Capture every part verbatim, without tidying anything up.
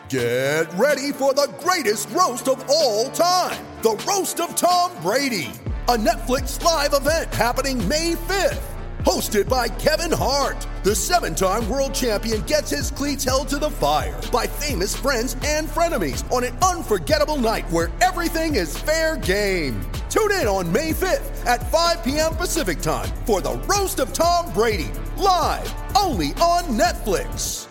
Get ready for the greatest roast of all time, the Roast of Tom Brady, a Netflix live event happening May fifth. Hosted by Kevin Hart, the seven-time world champion gets his cleats held to the fire by famous friends and frenemies on an unforgettable night where everything is fair game. Tune in on May fifth at five p.m. Pacific time for the Roast of Tom Brady, live only on Netflix.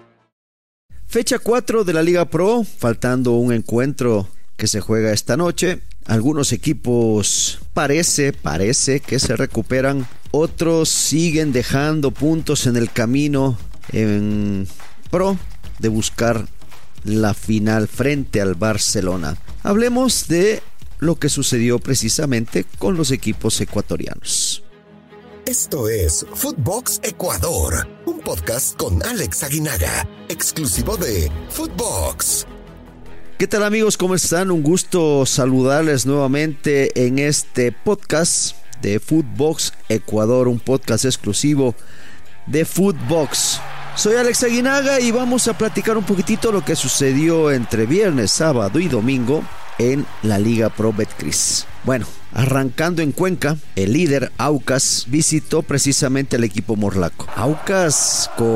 Fecha cuatro de la Liga Pro, faltando un encuentro que se juega esta noche. Algunos equipos parece, parece que se recuperan, otros siguen dejando puntos en el camino en pro de buscar la final frente al Barcelona. Hablemos de lo que sucedió precisamente con los equipos ecuatorianos. Esto es Footbox Ecuador, un podcast con Alex Aguinaga, exclusivo de Footbox. ¿Qué tal, amigos? ¿Cómo están? Un gusto saludarles nuevamente en este podcast de Footbox Ecuador, un podcast exclusivo de Footbox. Soy Alex Aguinaga y vamos a platicar un poquitito lo que sucedió entre viernes, sábado y domingo en la Liga Pro Betcris. Bueno, arrancando en Cuenca, el líder Aucas visitó precisamente al equipo morlaco. Aucas con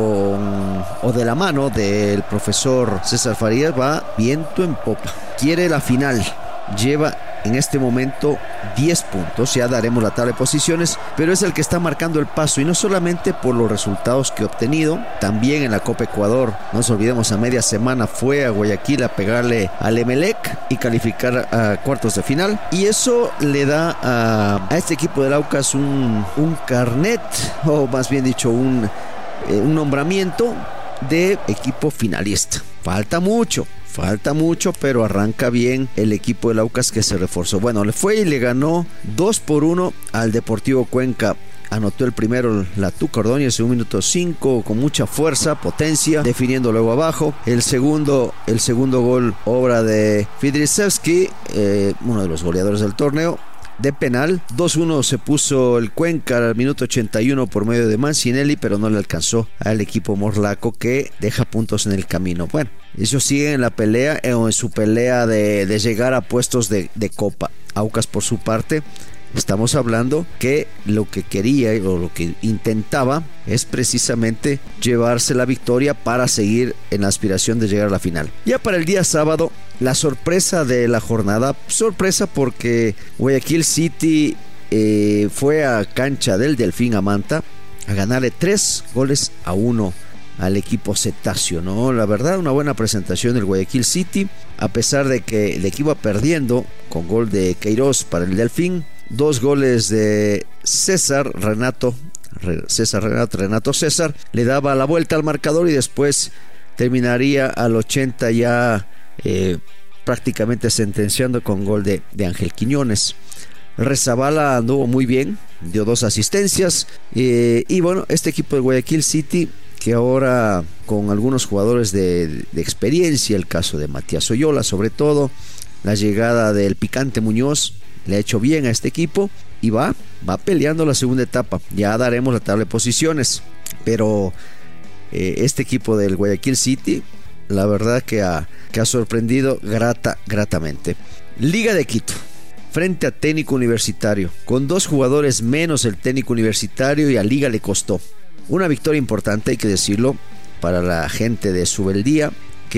o de la mano del profesor César Farías va viento en popa. Quiere la final. Lleva en este momento diez puntos, ya daremos la tabla de posiciones, pero es el que está marcando el paso, y no solamente por los resultados que ha obtenido, también en la Copa Ecuador. No nos olvidemos, a media semana fue a Guayaquil a pegarle al Emelec y calificar a cuartos de final, y eso le da a, a este equipo del Aucas un, un carnet, o más bien dicho un, eh, un nombramiento de equipo finalista. Falta mucho Falta mucho, pero arranca bien el equipo del Aucas, que se reforzó. Bueno, le fue y le ganó dos por uno al Deportivo Cuenca. Anotó el primero la Tuca Ordóñez en un minuto cinco con mucha fuerza, potencia, definiendo luego abajo. El segundo, el segundo gol, obra de Fidrisevski, eh, uno de los goleadores del torneo, de penal. dos uno se puso el Cuenca al minuto ochenta y uno por medio de Mancinelli, pero no le alcanzó al equipo morlaco, que deja puntos en el camino. Bueno, ellos siguen en la pelea, en su pelea de, de llegar a puestos de, de Copa. Aucas, por su parte, estamos hablando que lo que quería o lo que intentaba es precisamente llevarse la victoria para seguir en la aspiración de llegar a la final. Ya para el día sábado, la sorpresa de la jornada, sorpresa porque Guayaquil City eh, fue a cancha del Delfín a Manta a ganarle tres goles a uno al equipo cetáceo, ¿no? La verdad, una buena presentación del Guayaquil City, a pesar de que el equipo iba perdiendo con gol de Queiroz para el Delfín. Dos goles de César Renato, César Renato, Renato César, le daba la vuelta al marcador y después terminaría al ochenta ya eh, prácticamente sentenciando con gol de, de Ángel Quiñones. Rezabala anduvo muy bien, dio dos asistencias, eh, y bueno, este equipo de Guayaquil City, que ahora con algunos jugadores de, de experiencia, el caso de Matías Oyola sobre todo, la llegada del Picante Muñoz, le ha hecho bien a este equipo y va, va peleando la segunda etapa. Ya daremos la tabla de posiciones, pero eh, este equipo del Guayaquil City, la verdad que ha, que ha sorprendido grata, gratamente. Liga de Quito, frente a Técnico Universitario, con dos jugadores menos el Técnico Universitario, y a Liga le costó. Una victoria importante, hay que decirlo, para la gente de Subeldía,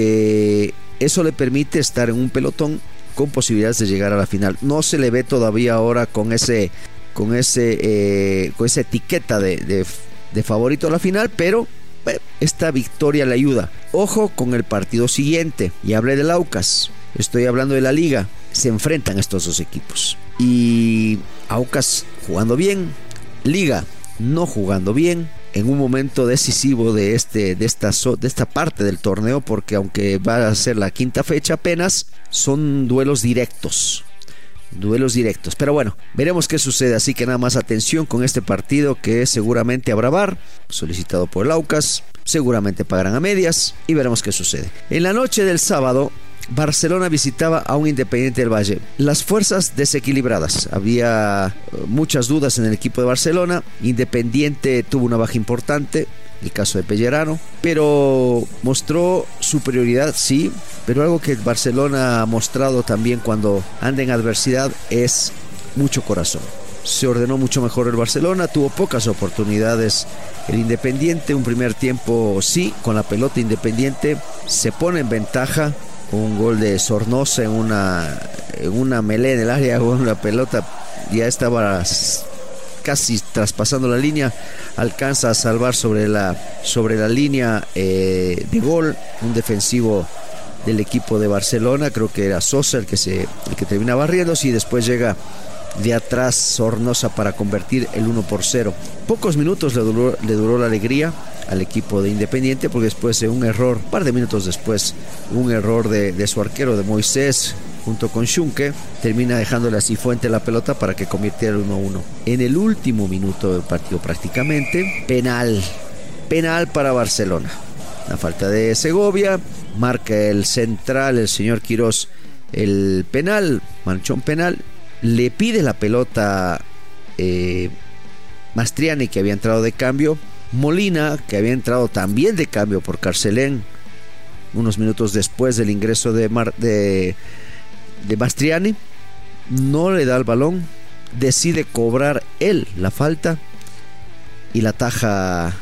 que eso le permite estar en un pelotón con posibilidades de llegar a la final. No se le ve todavía ahora con ese con ese eh, con esa etiqueta de, de, de favorito a la final, pero eh, esta victoria le ayuda. Ojo con el partido siguiente, y hablé del Aucas, estoy hablando de la Liga. Se enfrentan estos dos equipos, y Aucas jugando bien, Liga no jugando bien, en un momento decisivo de, este, de, esta, de esta parte del torneo, porque aunque va a ser la quinta fecha apenas, son duelos directos, duelos directos, pero bueno, veremos qué sucede. Así que nada más atención con este partido, que seguramente habrá V A R, solicitado por el Aucas, seguramente pagarán a medias, y veremos qué sucede. En la noche del sábado, Barcelona visitaba a un Independiente del Valle. Las fuerzas desequilibradas. Había muchas dudas en el equipo de Barcelona. Independiente tuvo una baja importante. el caso de Pellerano, pero mostró superioridad, sí, pero algo que el Barcelona ha mostrado también cuando anda en adversidad es mucho corazón. Se ordenó mucho mejor el Barcelona, tuvo pocas oportunidades el Independiente, un primer tiempo sí, con la pelota Independiente se pone en ventaja con un gol de Sornosa en una, en una melé en el área, con la pelota ya estaba casi traspasando la línea, alcanza a salvar sobre la, sobre la línea eh, de gol un defensivo del equipo de Barcelona, creo que era Sosa el que, se, el que termina barriéndose, y después llega de atrás Sornosa para convertir el uno por cero. Pocos minutos le duró, le duró la alegría al equipo de Independiente, porque después de un error, un par de minutos después, un error de, de su arquero, de Moisés, junto con Schunke, termina dejándole a Cifuentes la pelota para que convirtiera el uno a uno. En el último minuto del partido prácticamente, penal, penal para Barcelona. La falta de Segovia, marca el central, el señor Quirós, el penal, manchón penal. Le pide la pelota eh, Mastriani, que había entrado de cambio. Molina, que había entrado también de cambio por Carcelén, unos minutos después del ingreso de, Mar, de, de Mastriani, no le da el balón, decide cobrar él la falta y la ataja,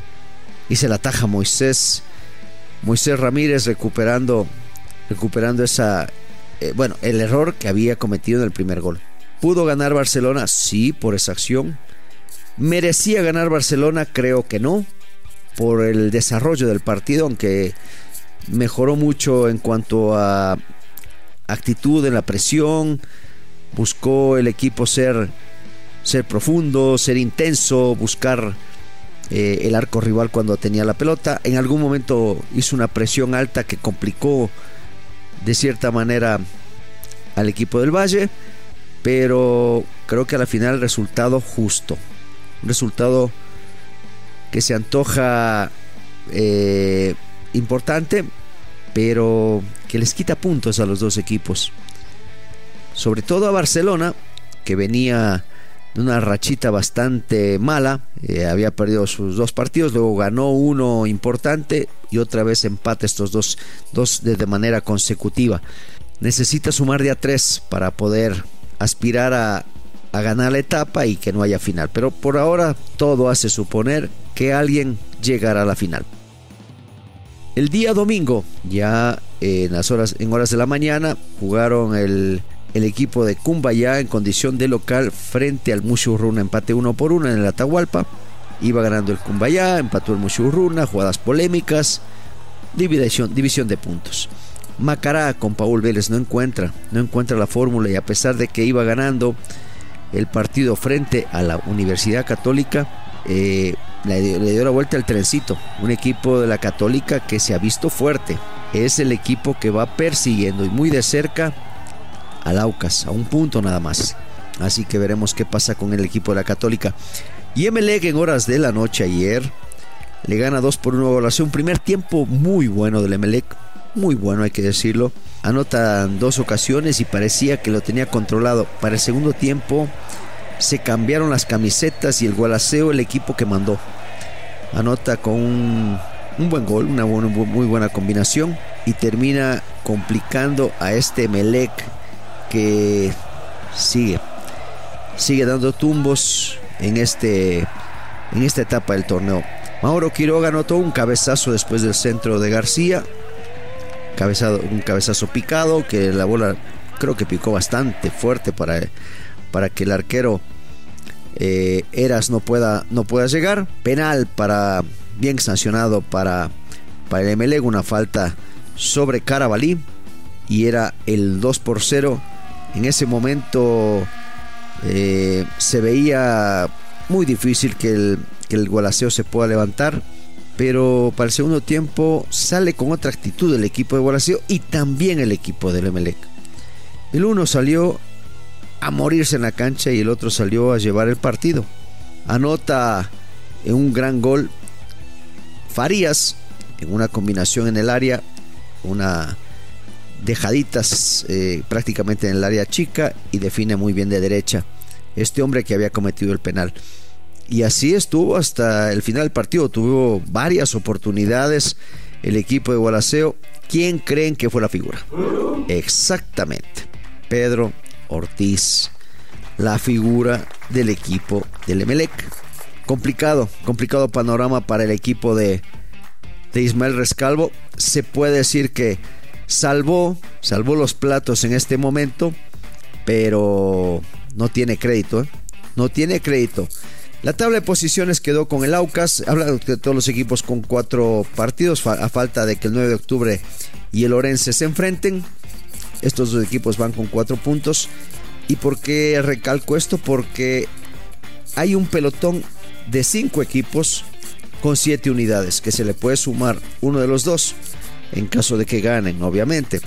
y se la ataja Moisés, Moisés Ramírez recuperando, recuperando esa... Eh, bueno, el error que había cometido en el primer gol. ¿Pudo ganar Barcelona? Sí, por esa acción. ¿Merecía ganar Barcelona? Creo que no, por el desarrollo del partido, aunque mejoró mucho en cuanto a actitud en la presión. Buscó el equipo ser, ser profundo, ser intenso, buscar eh, el arco rival cuando tenía la pelota. En algún momento hizo una presión alta que complicó de cierta manera al equipo del Valle, pero creo que a la final el resultado justo, un resultado que se antoja eh, importante, pero que les quita puntos a los dos equipos, sobre todo a Barcelona, que venía de una rachita bastante mala, eh, había perdido sus dos partidos, luego ganó uno importante y otra vez empate estos dos, dos de, de manera consecutiva. Necesita sumar de a tres para poder aspirar a, a ganar la etapa y que no haya final, pero por ahora todo hace suponer que alguien llegará a la final. El día domingo, ya en las horas, en horas de la mañana, jugaron el El equipo de Cumbayá en condición de local frente al Mushurruna, empate uno por uno en el Atahualpa. Iba ganando el Cumbayá, empató el Mushurruna, jugadas polémicas, división, división de puntos. Macará con Paul Vélez no encuentra, no encuentra la fórmula, y a pesar de que iba ganando el partido frente a la Universidad Católica, eh, le, dio, le dio la vuelta al trencito. Un equipo de la Católica que se ha visto fuerte, es el equipo que va persiguiendo y muy de cerca al Aucas, a un punto nada más. Así que veremos qué pasa con el equipo de la Católica. Y Emelec en horas de la noche ayer le gana dos por uno a Gobernación. Un primer tiempo muy bueno del Emelec, muy bueno, hay que decirlo. Anotan dos ocasiones y parecía que lo tenía controlado. Para el segundo tiempo se cambiaron las camisetas y el Gualaceo, el equipo que mandó. Anota con un, un buen gol, una buena, muy buena combinación, y termina complicando a este Emelec que sigue sigue dando tumbos en este en esta etapa del torneo. Mauro Quiroga anotó un cabezazo después del centro de García, cabezado, un cabezazo picado, que la bola creo que picó bastante fuerte para, para que el arquero eh, Eras no pueda, no pueda llegar. Penal para, bien sancionado para, para el Emelec, una falta sobre Carabalí, y era el dos por cero. En ese momento eh, se veía muy difícil que el, que el Gualaceo se pueda levantar, pero para el segundo tiempo sale con otra actitud el equipo de Gualaceo y también el equipo del Emelec. El uno salió a morirse en la cancha y el otro salió a llevar el partido. Anota en un gran gol Farías en una combinación en el área, una dejaditas eh, prácticamente en el área chica, y define muy bien de derecha este hombre que había cometido el penal. y así estuvo hasta el final del partido. Tuvo varias oportunidades el equipo de Gualaceo. ¿Quién creen que fue la figura? Exactamente, Pedro Ortiz, la figura del equipo del Emelec. Complicado, complicado panorama para el equipo de, de Ismael Rescalvo. Se puede decir que salvó, salvó los platos en este momento, pero no tiene crédito, ¿eh? No tiene crédito. La tabla de posiciones quedó con el Aucas. Habla de todos los equipos con cuatro partidos, a falta de que el nueve de octubre y el Orense se enfrenten. Estos dos equipos van con cuatro puntos. ¿Y por qué recalco esto? Porque hay un pelotón de cinco equipos con siete unidades, que se le puede sumar uno de los dos en caso de que ganen, obviamente.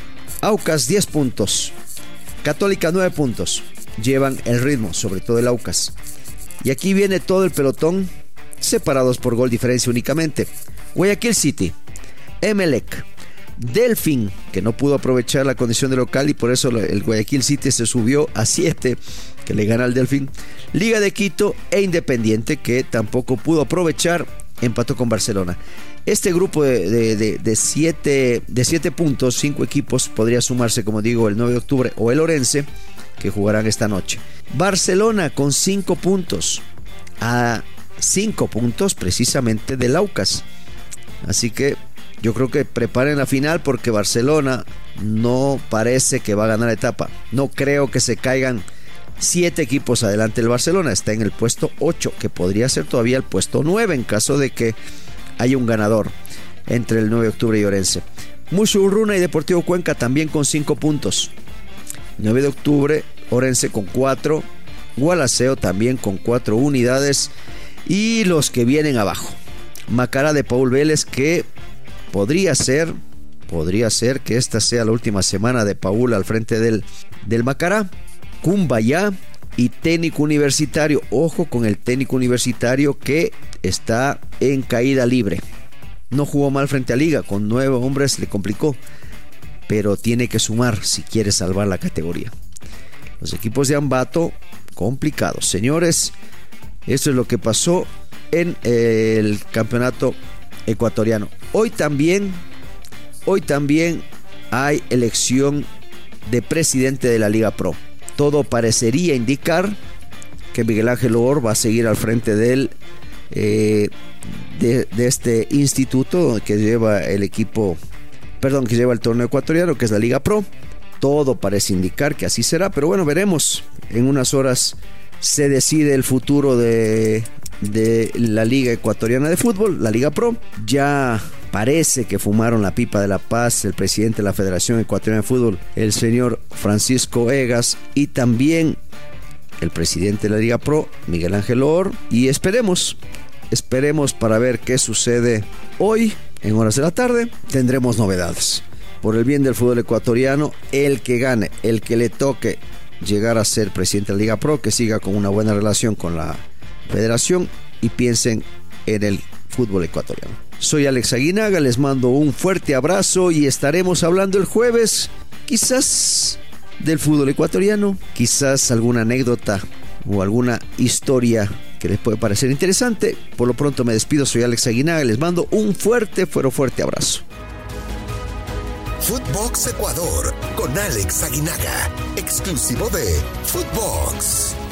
Aucas diez puntos, Católica nueve puntos. Llevan el ritmo, sobre todo el Aucas. Y aquí viene todo el pelotón, separados por gol diferencia únicamente. Guayaquil City, Emelec, Delfín, que no pudo aprovechar la condición de local y por eso el Guayaquil City se subió a siete, que le gana al Delfín. Liga de Quito e Independiente, que tampoco pudo aprovechar, empató con Barcelona. Este grupo de, de, de, de, siete, de siete puntos, cinco equipos, podría sumarse, como digo, el nueve de octubre o el Orense, que jugarán esta noche. Barcelona con cinco puntos, a cinco puntos precisamente del Aucas. Así que yo creo que preparen la final, porque Barcelona no parece que va a ganar la etapa. No creo que se caigan siete equipos adelante del Barcelona. Está en el puesto ocho, que podría ser todavía el puesto nueve en caso de que haya un ganador entre el nueve de octubre y Orense. Musurruna y Deportivo Cuenca también con cinco puntos. nueve de octubre, Orense con cuatro, Gualaceo también con cuatro unidades, y los que vienen abajo, Macará de Paul Vélez, que podría ser, podría ser que esta sea la última semana de Paul al frente del, del Macará. Cumbayá y Técnico Universitario. Ojo con el Técnico Universitario, que está en caída libre. No jugó mal frente a Liga, con nueve hombres le complicó, pero tiene que sumar si quiere salvar la categoría. Los equipos de Ambato, complicados. Señores, esto es lo que pasó en el campeonato ecuatoriano. Hoy también, hoy también hay elección de presidente de la Liga Pro. Todo parecería indicar que Miguel Ángel Or va a seguir al frente del, eh, de, de este instituto que lleva el equipo, perdón, que lleva el torneo ecuatoriano, que es la Liga Pro. Todo parece indicar que así será, pero bueno, veremos. En unas horas se decide el futuro de, de la Liga Ecuatoriana de Fútbol, la Liga Pro. Ya parece que fumaron la pipa de la paz el presidente de la Federación Ecuatoriana de Fútbol, el señor Francisco Egas, y también el presidente de la Liga Pro, Miguel Ángel Or. Y esperemos, esperemos para ver qué sucede hoy. En horas de la tarde tendremos novedades. Por el bien del fútbol ecuatoriano, el que gane, el que le toque llegar a ser presidente de la Liga Pro, que siga con una buena relación con la federación y piensen en el fútbol ecuatoriano. Soy Alex Aguinaga, les mando un fuerte abrazo y estaremos hablando el jueves, quizás del fútbol ecuatoriano, quizás alguna anécdota o alguna historia que les puede parecer interesante. Por lo pronto me despido, soy Alex Aguinaga, les mando un fuerte, pero fuerte abrazo. Footbox Ecuador con Alex Aguinaga, exclusivo de Footbox.